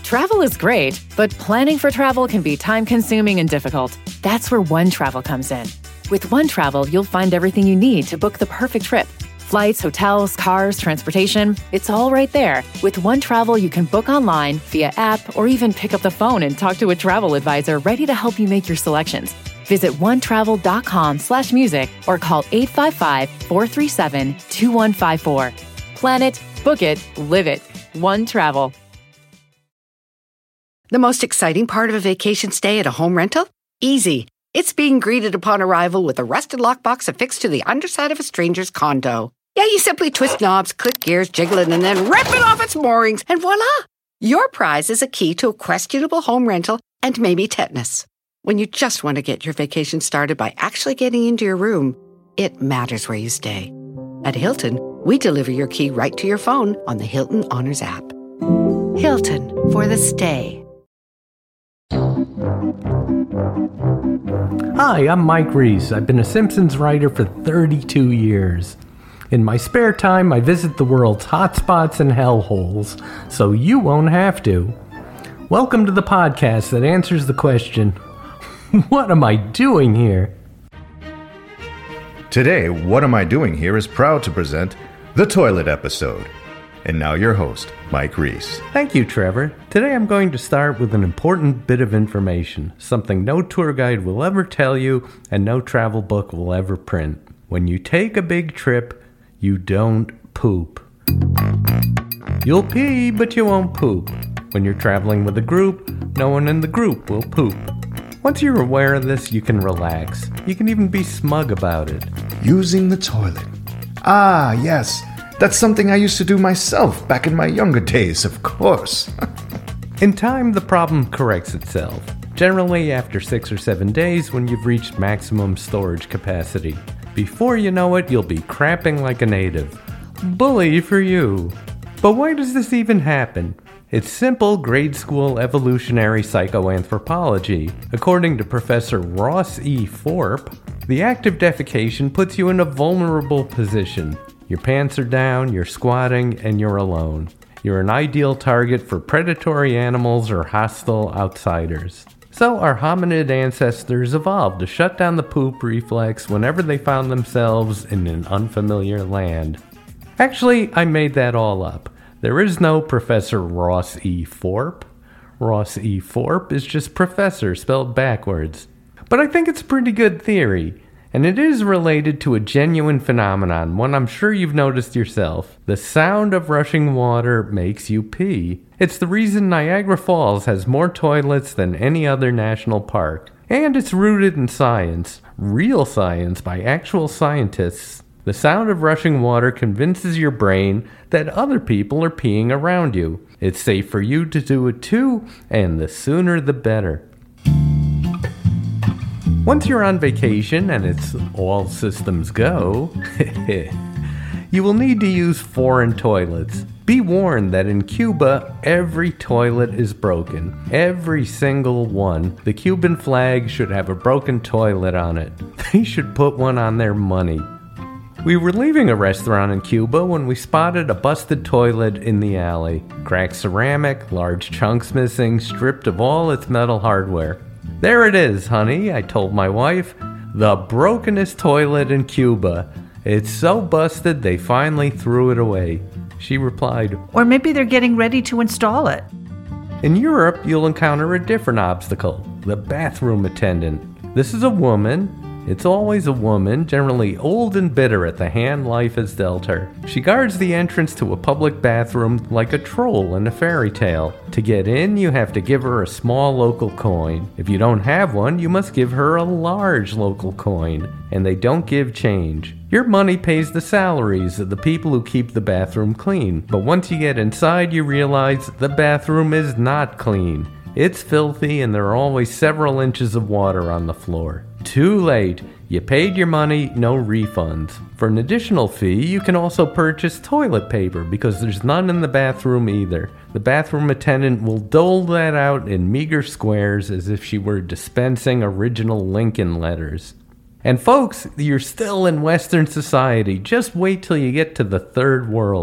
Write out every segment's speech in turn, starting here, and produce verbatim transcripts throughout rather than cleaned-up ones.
Travel is great, but planning for travel can be time-consuming and difficult. That's where OneTravel comes in. With OneTravel, you'll find everything you need to book the perfect trip. Flights, hotels, cars, transportation, it's all right there. With OneTravel, you can book online, via app, or even pick up the phone and talk to a travel advisor ready to help you make your selections. Visit onetravel.com slash music or call eight five five, four three seven, two one five four. Plan it, book it, live it. OneTravel. The most exciting part of a vacation stay at a home rental? Easy. It's being greeted upon arrival with a rusted lockbox affixed to the underside of a stranger's condo. Yeah, you simply twist knobs, click gears, jiggle it, and then rip it off its moorings, and voila! Your prize is a key to a questionable home rental and maybe tetanus. When you just want to get your vacation started by actually getting into your room, it matters where you stay. At Hilton, we deliver your key right to your phone on the Hilton Honors app. Hilton for the stay. Hi, I'm Mike Reese. I've been a Simpsons writer for thirty-two years. In my spare time, I visit the world's hotspots and hellholes, so you won't have to. Welcome to the podcast that answers the question, what am I doing here? Today, What Am I Doing Here is proud to present the Toilet Episode. And now your host, Mike Reese. Thank you, Trevor. Today I'm going to start with an important bit of information, something no tour guide will ever tell you and no travel book will ever print. When you take a big trip, you don't poop. You'll pee, but you won't poop. When you're traveling with a group, no one in the group will poop. Once you're aware of this, you can relax. You can even be smug about it. Using the toilet. Ah, yes. That's something I used to do myself back in my younger days, of course. In time, the problem corrects itself. Generally after six or seven days when you've reached maximum storage capacity. Before you know it, you'll be crapping like a native. Bully for you. But why does this even happen? It's simple grade school evolutionary psychoanthropology. According to Professor Ross E. Thorpe, the act of defecation puts you in a vulnerable position. Your pants are down, you're squatting, and you're alone. You're an ideal target for predatory animals or hostile outsiders. So our hominid ancestors evolved to shut down the poop reflex whenever they found themselves in an unfamiliar land. Actually, I made that all up. There is no Professor Ross E. Thorpe. Ross E. Thorpe is just professor spelled backwards. But I think it's a pretty good theory. And it is related to a genuine phenomenon, one I'm sure you've noticed yourself. The sound of rushing water makes you pee. It's the reason Niagara Falls has more toilets than any other national park. And it's rooted in science, real science by actual scientists. The sound of rushing water convinces your brain that other people are peeing around you. It's safe for you to do it too, and the sooner the better. Once you're on vacation and it's all systems go, you will need to use foreign toilets. Be warned that in Cuba, every toilet is broken. Every single one. The Cuban flag should have a broken toilet on it. They should put one on their money. We were leaving a restaurant in Cuba when we spotted a busted toilet in the alley. Cracked ceramic, large chunks missing, stripped of all its metal hardware. There it is, honey, I told my wife. The brokenest toilet in Cuba. It's so busted they finally threw it away. She replied, or maybe they're getting ready to install it. In Europe, you'll encounter a different obstacle, the bathroom attendant. This is a woman. It's always a woman, generally old and bitter at the hand life has dealt her. She guards the entrance to a public bathroom like a troll in a fairy tale. To get in, you have to give her a small local coin. If you don't have one, you must give her a large local coin. And they don't give change. Your money pays the salaries of the people who keep the bathroom clean. But once you get inside, you realize the bathroom is not clean. It's filthy and there are always several inches of water on the floor. Too late. You paid your money, no refunds. For an additional fee, you can also purchase toilet paper because there's none in the bathroom either. The bathroom attendant will dole that out in meager squares as if she were dispensing original Lincoln letters. And folks, you're still in Western society. Just wait till you get to the third world.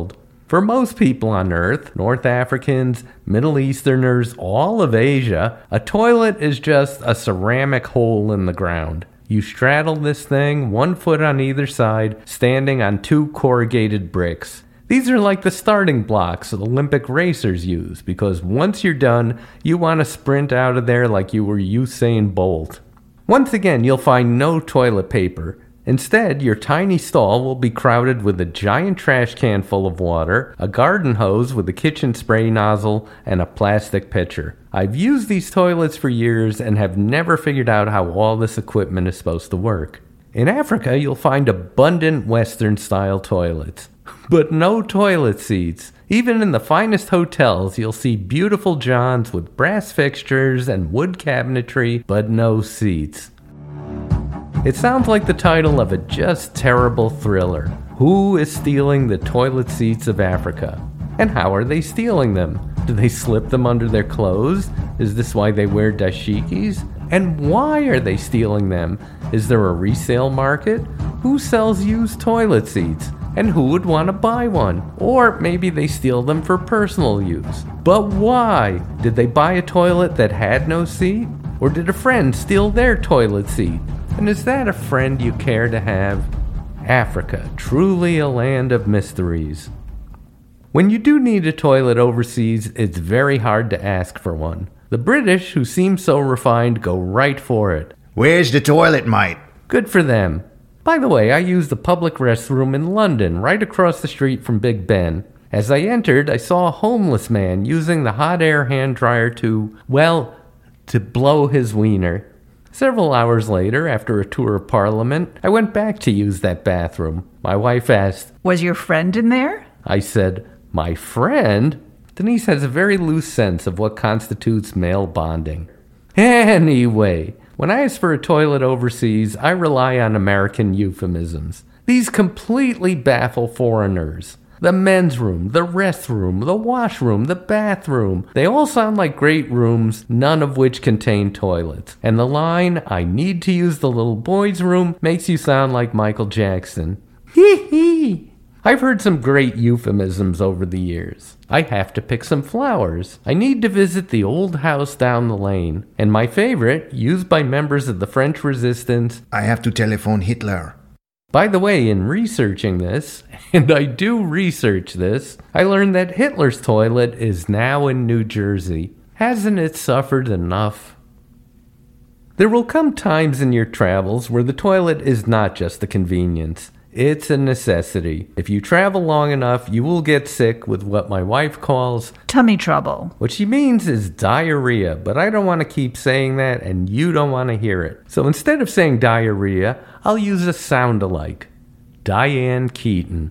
For most people on Earth, North Africans, Middle Easterners, all of Asia, a toilet is just a ceramic hole in the ground. You straddle this thing, one foot on either side, standing on two corrugated bricks. These are like the starting blocks that Olympic racers use, because once you're done, you want to sprint out of there like you were Usain Bolt. Once again, you'll find no toilet paper. Instead, your tiny stall will be crowded with a giant trash can full of water, a garden hose with a kitchen spray nozzle, and a plastic pitcher. I've used these toilets for years and have never figured out how all this equipment is supposed to work. In Africa, you'll find abundant Western-style toilets, but no toilet seats. Even in the finest hotels, you'll see beautiful johns with brass fixtures and wood cabinetry, but no seats. It sounds like the title of a just terrible thriller. Who is stealing the toilet seats of Africa? And how are they stealing them? Do they slip them under their clothes? Is this why they wear dashikis? And why are they stealing them? Is there a resale market? Who sells used toilet seats? And who would want to buy one? Or maybe they steal them for personal use. But why? Did they buy a toilet that had no seat? Or did a friend steal their toilet seat? And is that a friend you care to have? Africa, truly a land of mysteries. When you do need a toilet overseas, it's very hard to ask for one. The British, who seem so refined, go right for it. Where's the toilet, mate? Good for them. By the way, I used the public restroom in London, right across the street from Big Ben. As I entered, I saw a homeless man using the hot air hand dryer to, well, to blow his wiener. Several hours later, after a tour of Parliament, I went back to use that bathroom. My wife asked, Was your friend in there? I said, my friend? Denise has a very loose sense of what constitutes male bonding. Anyway, when I ask for a toilet overseas, I rely on American euphemisms. These completely baffle foreigners. The men's room, the restroom, the washroom, the bathroom. They all sound like great rooms, none of which contain toilets. And the line, I need to use the little boy's room, makes you sound like Michael Jackson. Hee hee. I've heard some great euphemisms over the years. I have to pick some flowers. I need to visit the old house down the lane. And my favorite, used by members of the French Resistance, I have to telephone Hitler. By the way, in researching this, and I do research this, I learned that Hitler's toilet is now in New Jersey. Hasn't it suffered enough? There will come times in your travels where the toilet is not just a convenience. It's a necessity. If you travel long enough, you will get sick with what my wife calls tummy trouble. What she means is diarrhea, but I don't want to keep saying that, and you don't want to hear it. So instead of saying diarrhea, I'll use a sound-alike. Diane Keaton.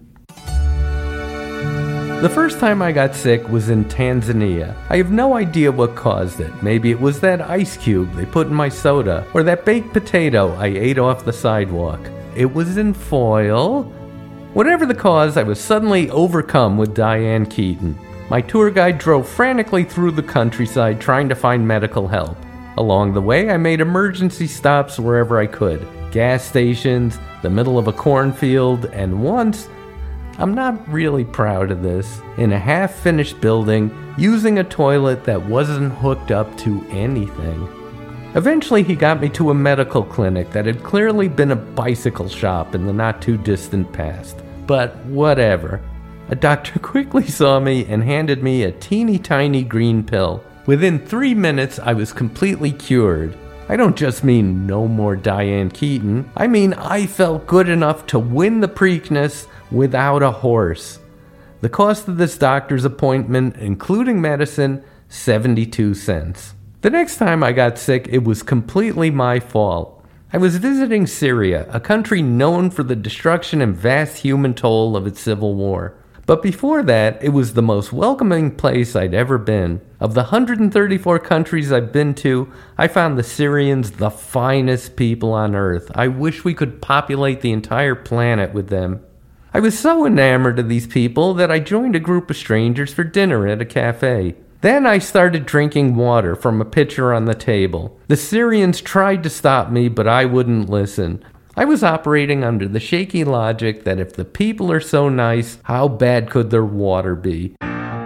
The first time I got sick was in Tanzania. I have no idea what caused it. Maybe it was that ice cube they put in my soda, or that baked potato I ate off the sidewalk. It was in foil. Whatever the cause, I was suddenly overcome with Diane Keaton. My tour guide drove frantically through the countryside trying to find medical help. Along the way, I made emergency stops wherever I could. Gas stations, the middle of a cornfield, and once, I'm not really proud of this, in a half-finished building, using a toilet that wasn't hooked up to anything. Eventually, he got me to a medical clinic that had clearly been a bicycle shop in the not-too-distant past. But whatever. A doctor quickly saw me and handed me a teeny-tiny green pill. Within three minutes, I was completely cured. I don't just mean no more Diane Keaton. I mean I felt good enough to win the Preakness without a horse. The cost of this doctor's appointment, including medicine, seventy-two cents. The next time I got sick, it was completely my fault. I was visiting Syria, a country known for the destruction and vast human toll of its civil war. But before that, it was the most welcoming place I'd ever been. Of the one hundred thirty-four countries I've been to, I found the Syrians the finest people on earth. I wish we could populate the entire planet with them. I was so enamored of these people that I joined a group of strangers for dinner at a cafe. Then I started drinking water from a pitcher on the table. The Syrians tried to stop me, but I wouldn't listen. I was operating under the shaky logic that if the people are so nice, how bad could their water be?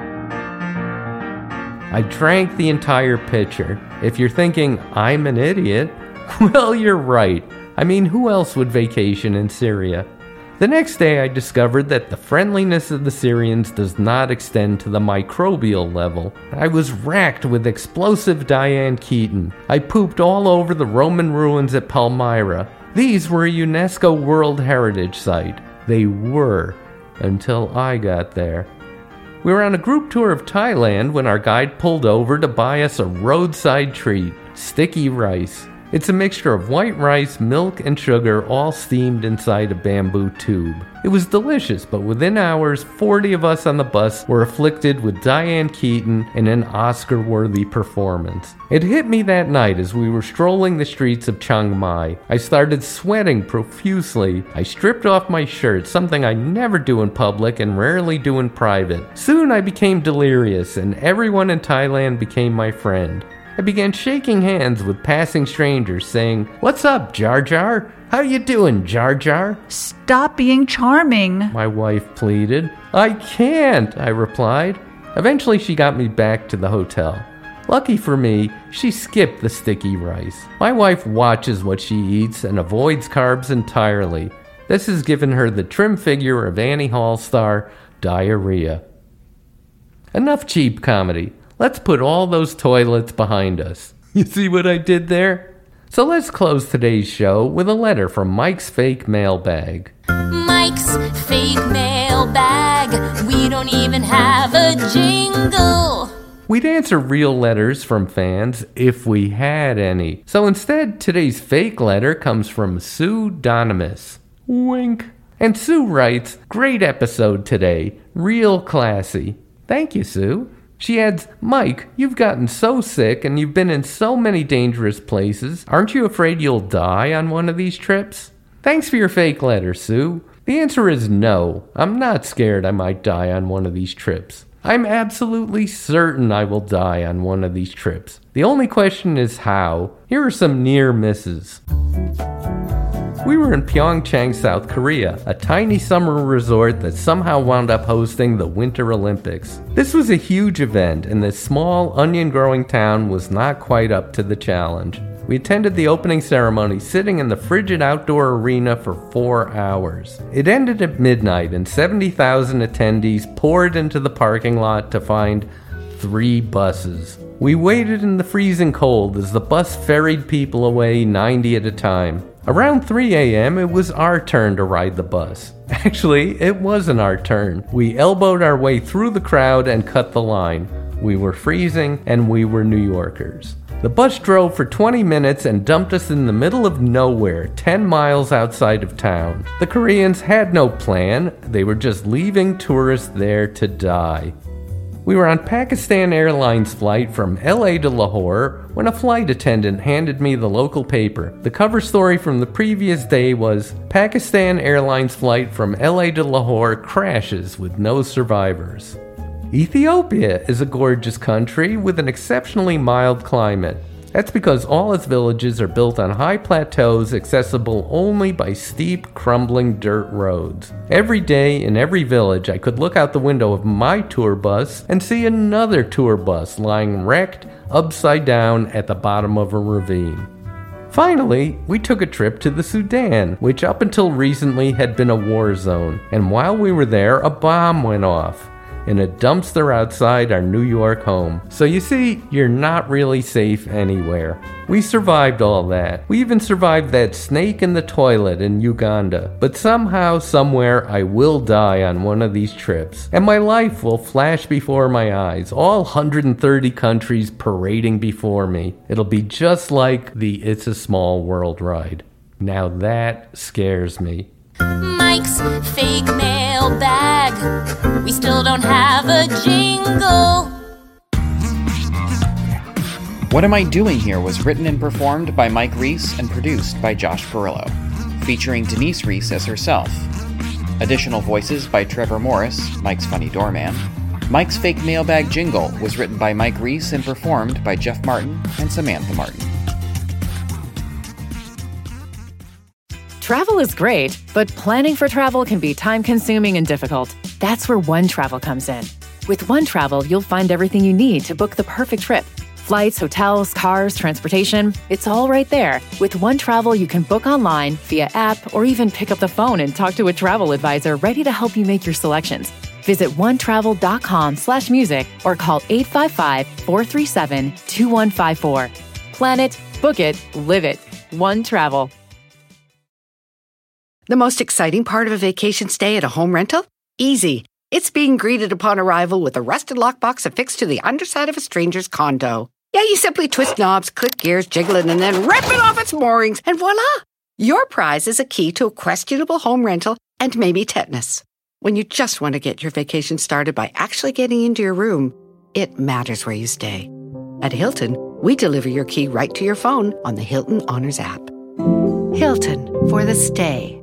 I drank the entire pitcher. If you're thinking, I'm an idiot, well, you're right. I mean, who else would vacation in Syria? The next day, I discovered that the friendliness of the Syrians does not extend to the microbial level. I was racked with explosive Diane Keaton. I pooped all over the Roman ruins at Palmyra. These were a UNESCO World Heritage Site. They were, until I got there. We were on a group tour of Thailand when our guide pulled over to buy us a roadside treat, sticky rice. It's a mixture of white rice, milk, and sugar, all steamed inside a bamboo tube. It was delicious, but within hours, forty of us on the bus were afflicted with Diane Keaton in an Oscar-worthy performance. It hit me that night as we were strolling the streets of Chiang Mai. I started sweating profusely. I stripped off my shirt, something I never do in public and rarely do in private. Soon I became delirious, and everyone in Thailand became my friend. I began shaking hands with passing strangers, saying, "What's up, Jar Jar? How you doing, Jar Jar?" Stop being charming, my wife pleaded. "I can't," I replied. Eventually she got me back to the hotel. Lucky for me, she skipped the sticky rice. My wife watches what she eats and avoids carbs entirely. This has given her the trim figure of Annie Hall star Diarrhea. Enough cheap comedy. Let's put all those toilets behind us. You see what I did there? So let's close today's show with a letter from Mike's Fake Mailbag. Mike's Fake Mailbag. We don't even have a jingle. We'd answer real letters from fans if we had any. So instead, today's fake letter comes from Sue Donimus. Wink. And Sue writes, "Great episode today. Real classy." Thank you, Sue. She adds, "Mike, you've gotten so sick and you've been in so many dangerous places. Aren't you afraid you'll die on one of these trips?" Thanks for your fake letter, Sue. The answer is no. I'm not scared I might die on one of these trips. I'm absolutely certain I will die on one of these trips. The only question is how. Here are some near misses. We were in Pyeongchang, South Korea, a tiny summer resort that somehow wound up hosting the Winter Olympics. This was a huge event, and this small, onion-growing town was not quite up to the challenge. We attended the opening ceremony sitting in the frigid outdoor arena for four hours. It ended at midnight, and seventy thousand attendees poured into the parking lot to find three buses. We waited in the freezing cold as the bus ferried people away ninety at a time. Around three a.m., it was our turn to ride the bus. Actually, it wasn't our turn. We elbowed our way through the crowd and cut the line. We were freezing, and we were New Yorkers. The bus drove for twenty minutes and dumped us in the middle of nowhere, ten miles outside of town. The Koreans had no plan. They were just leaving tourists there to die. We were on Pakistan Airlines flight from L A to Lahore when a flight attendant handed me the local paper. The cover story from the previous day was, "Pakistan Airlines flight from L A to Lahore crashes with no survivors." Ethiopia is a gorgeous country with an exceptionally mild climate. That's because all its villages are built on high plateaus accessible only by steep, crumbling dirt roads. Every day in every village, I could look out the window of my tour bus and see another tour bus lying wrecked upside down at the bottom of a ravine. Finally, we took a trip to the Sudan, which up until recently had been a war zone, and while we were there, a bomb went off in a dumpster outside our New York home. So you see, you're not really safe anywhere. We survived all that. We even survived that snake in the toilet in Uganda. But somehow, somewhere, I will die on one of these trips. And my life will flash before my eyes, all one hundred thirty countries parading before me. It'll be just like the It's a Small World ride. Now that scares me. Mike's Fake Mailbag. We still don't have a jingle. What Am I Doing Here was written and performed by Mike Reiss and produced by Josh Perillo, featuring Denise Reiss as herself. Additional voices by Trevor Morris, Mike's funny doorman. Mike's Fake Mailbag jingle was written by Mike Reiss and performed by Jeff Martin and Samantha Martin. Travel is great, but planning for travel can be time-consuming and difficult. That's where OneTravel comes in. With OneTravel, you'll find everything you need to book the perfect trip. Flights, hotels, cars, transportation, it's all right there. With OneTravel, you can book online, via app, or even pick up the phone and talk to a travel advisor ready to help you make your selections. Visit onetravel.com slash music or call eight five five, four three seven, two one five four. Plan it, book it, live it. OneTravel. The most exciting part of a vacation stay at a home rental? Easy. It's being greeted upon arrival with a rusted lockbox affixed to the underside of a stranger's condo. Yeah, you simply twist knobs, click gears, jiggle it, and then rip it off its moorings, and voila! Your prize is a key to a questionable home rental and maybe tetanus. When you just want to get your vacation started by actually getting into your room, it matters where you stay. At Hilton, we deliver your key right to your phone on the Hilton Honors app. Hilton for the stay.